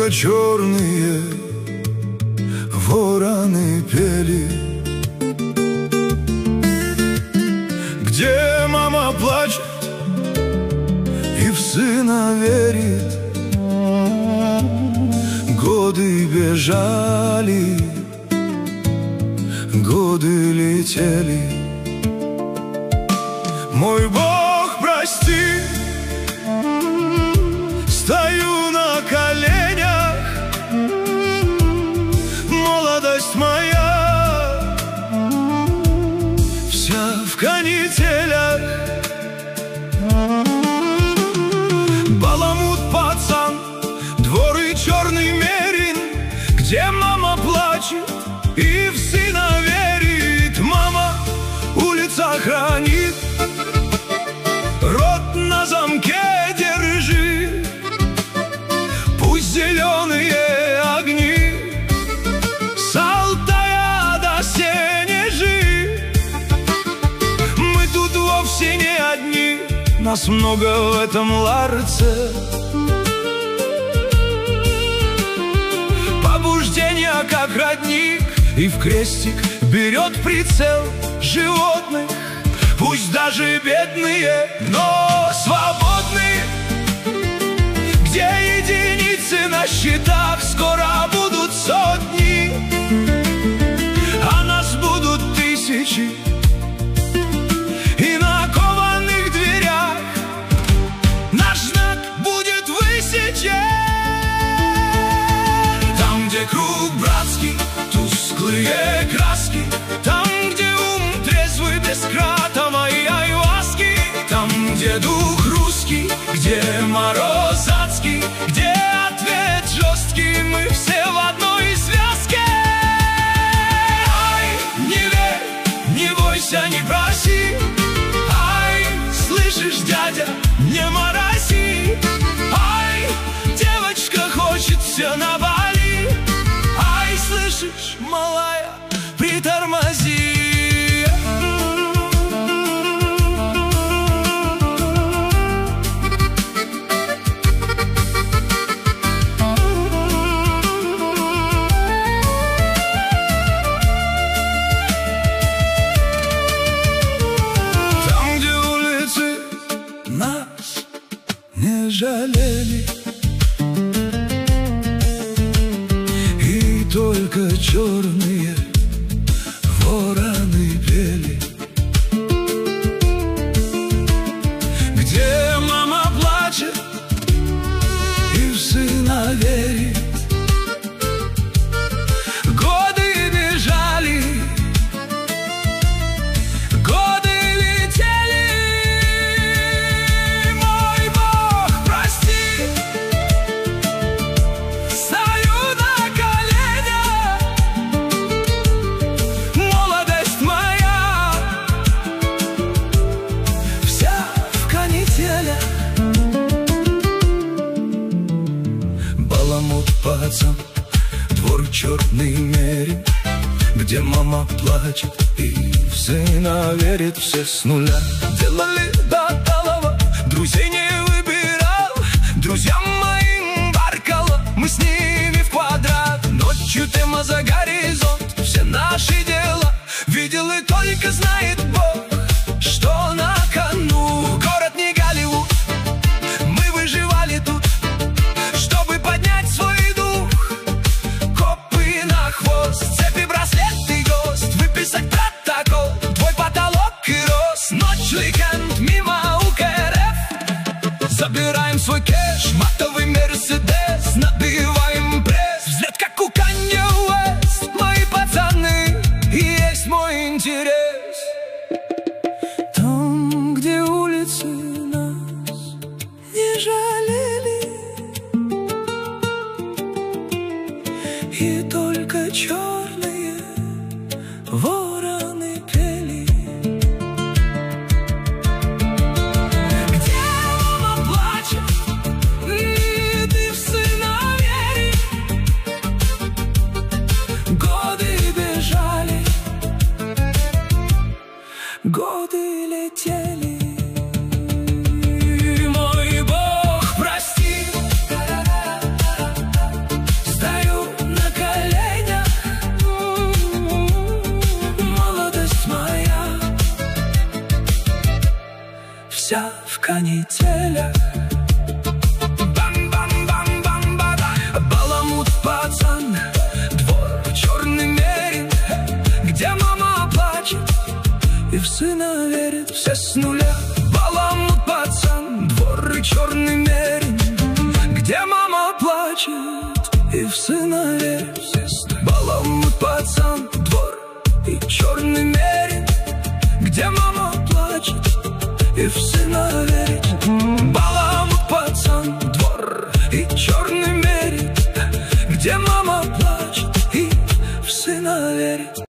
только черные вороны пели. Где мама плачет и в сына верит. Годы бежали, годы летели. Мой Бог, прости, стою на коленях. Молодость моя вся в канителях. Баламут пацан, двор и черный мерин, где мама плачет и в сына верит. Мама улица хранит, рот на замке держи. Пусть зеленые огни с Алтая до Сенежи. Мы тут вовсе не одни, нас много в этом ларце. Побуждение как родник, и в крестик берет прицел животных. Пусть даже бедные, но свободные. Где единицы на счетах, скоро будут сотни, а нас будут тысячи. И на кованых дверях наш знак будет высечен. Там, где круг братский, тусклые краски. Там, где ум трезвый без кратова и айваски. Там, где дух русский, где мороз адский, где ответ жесткий, мы все в одной связке. Ай, не верь, не бойся, не проси. Ай, слышишь, дядя, не морози. Ай, девочка хочет все на Бали. Ай, слышишь, малая, притормози. Там, где улицы нас не жалели, и только черные вороны пели. Где мама плачет и в сына верит. Годы бежали, годы летели. Мой Бог, прости, стою на коленях. Молодость моя вся в канителях. Баламут пацан, двор черный мерин, где мама плачет и в сына верит. Все с нуля делали до талого, друзей не выбирал. Друзьям моим баркало, мы с ними в квадрат. Ночью тема за горизонт, все наши дела видел и только знает Бог, что на кону. Город не Голливуд, мы выживали тут, чтобы поднять свой дух. Копы на хвост, цепи, браслеты, ГОСТ, выписать протокол, твой потолок и рост. Ночь, уикенд, мимо УКРФ, забираем свой кэш, матовый Мерседес, набиваем пресс. Взлет, как у Канье Уэст, мои пацаны, и есть мой интерес. Там, где улицы нас не жалели, и только черные вороны пели. Где мама плачет и ты в сына веришь. Годы бежали, годы летели. Мой Бог, прости, канителя. Баламут пацан, двор черный мерин, где мама плачет и в сына верит все с нуля. Баламут пацан, двор и черный мерин, где мама плачет и в сына верит все с нуля. Баламут пацан, двор и черный мерин, где мама плачет и в сына верит.